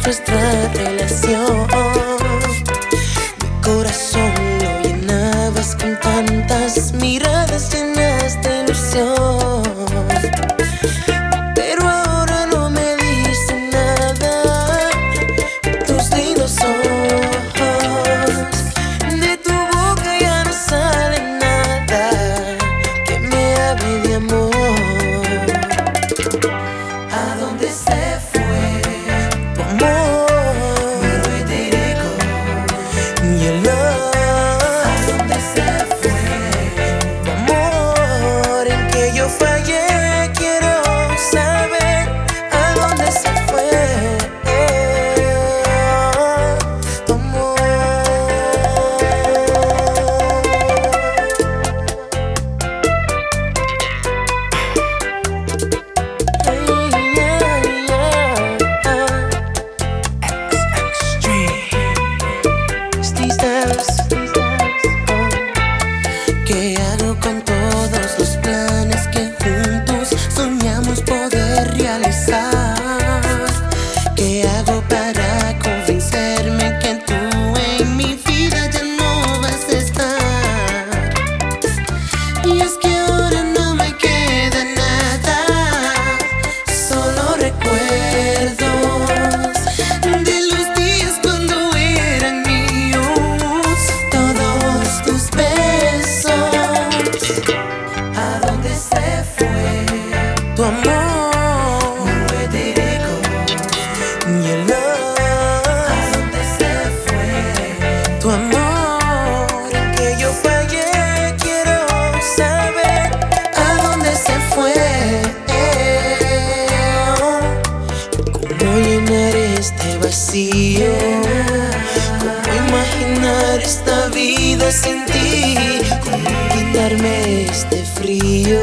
nuestra relación. Mi corazón lo llenabas con tantas miradas llenas de ilusión. Pero ahora no me dice nada tus lindos ojos. De tu boca ya no sale nada que me hable de amor. ¿A dónde se fue tu amor? Where did it go? Your love. ¿A dónde se fue tu amor? En que yo fallé, quiero saber a dónde se fue tu amor. ¿Qué hago con todos los planes que juntos soñamos poder realizar? ¿Qué hago para convencerme que tú en mi vida ya no vas a estar? Y es que ahora no me queda nada, solo recuerdos de los días cuando eran míos, todos tus besos. ¿A dónde se fue tu amor? Where did it go? Your love. ¿A dónde se fue tu amor? En que yo fallé, quiero saber a dónde se fue. ¿Cómo llenar este vacío? ¿Cómo imaginar esta vida sin ti? ¿Cómo quitarme este frío?